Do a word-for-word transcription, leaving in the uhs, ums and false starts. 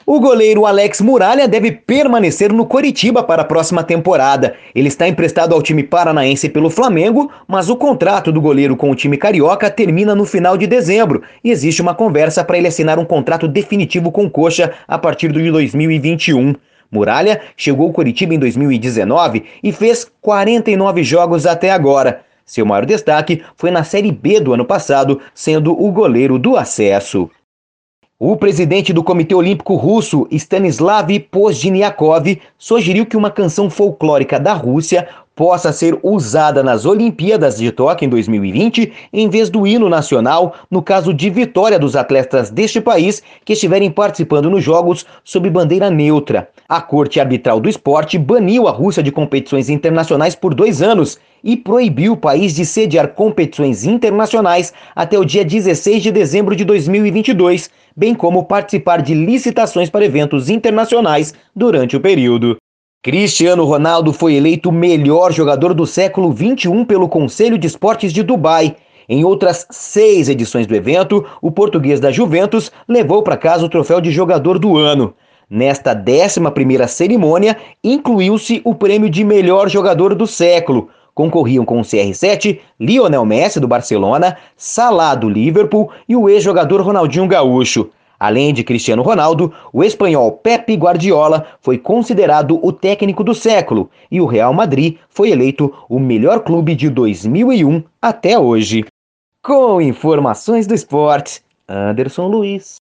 O goleiro Alex Muralha deve permanecer no Coritiba para a próxima temporada. Ele está emprestado ao time paranaense pelo Flamengo, mas o contrato do goleiro com o time carioca termina no final de dezembro e existe uma conversa para ele assinar um contrato definitivo com o Coxa a partir de dois mil e vinte e um. Muralha chegou ao Coritiba em dois mil e dezenove e fez quarenta e nove jogos até agora. Seu maior destaque foi na Série B do ano passado, sendo o goleiro do acesso. O presidente do Comitê Olímpico Russo, Stanislav Pozdniakov, sugeriu que uma canção folclórica da Rússia possa ser usada nas Olimpíadas de Tóquio em dois mil e vinte, em vez do hino nacional, no caso de vitória dos atletas deste país que estiverem participando nos Jogos sob bandeira neutra. A Corte Arbitral do Esporte baniu a Rússia de competições internacionais por dois anos e proibiu o país de sediar competições internacionais até o dia dezesseis de dezembro de dois mil e vinte e dois, bem como participar de licitações para eventos internacionais durante o período. Cristiano Ronaldo foi eleito o melhor jogador do século vinte e um pelo Conselho de Esportes de Dubai. Em outras seis edições do evento, o português da Juventus levou para casa o troféu de jogador do ano. Nesta décima primeira cerimônia, incluiu-se o prêmio de melhor jogador do século. Concorriam com o C R sete, Lionel Messi, do Barcelona, Salah, do Liverpool e o ex-jogador Ronaldinho Gaúcho. Além de Cristiano Ronaldo, o espanhol Pep Guardiola foi considerado o técnico do século e o Real Madrid foi eleito o melhor clube de dois mil e um até hoje. Com informações do esporte, Anderson Luiz.